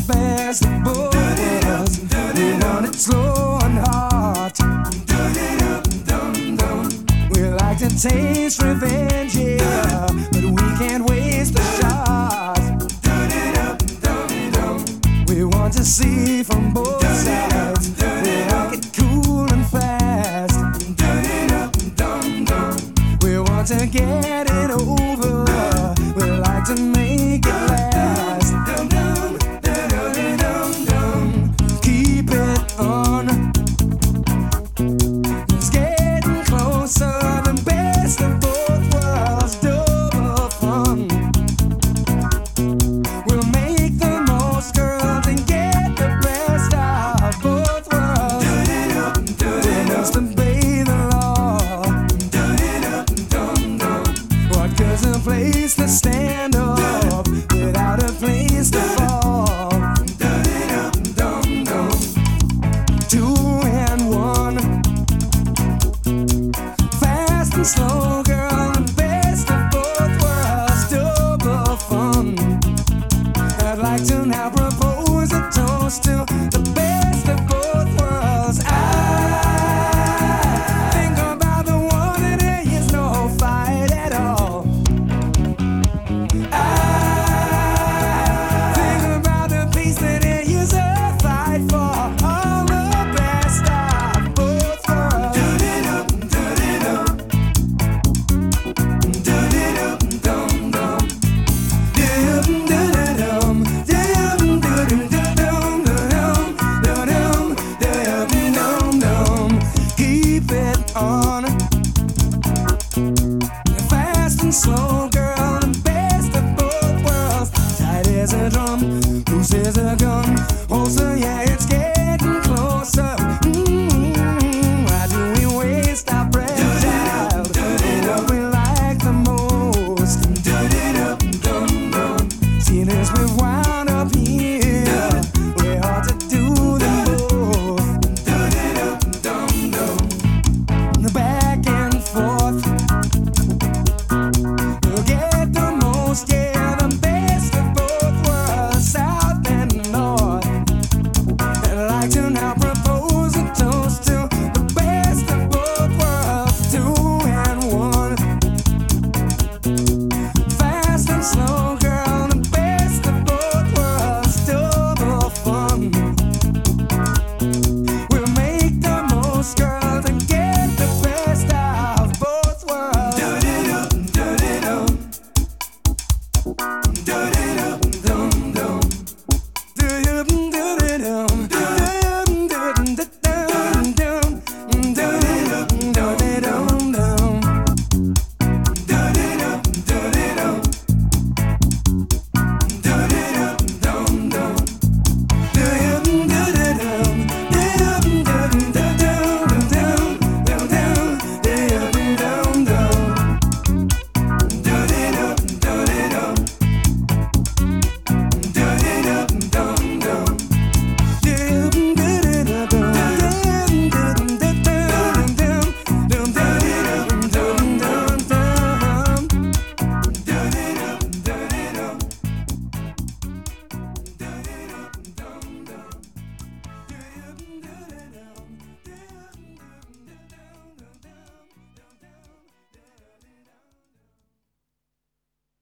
best of both worlds. We want it slow and hot. We like to taste revenge, yeah, but we can't waste the shot. We want to see from both sides. We like it cool and fast. We want to get it over. We like to make it last. Keep it on. It's getting closer. The best of both worlds. Double fun. We'll make the most, girls, and get the best of both worlds. We must obey the law. What good's a place to stand up without a place to fall? Two and one, fast and slow, girl, the best of both worlds, double fun. I'd like to now propose a toast to the best of both worlds. I think about the one and there is no fight at all. I think about the peace that there is a fight for. All the best of both worlds. Keep it on. Fast and slow, girl, the best of both worlds. Tight as a drum, loose as a gun, also yeah.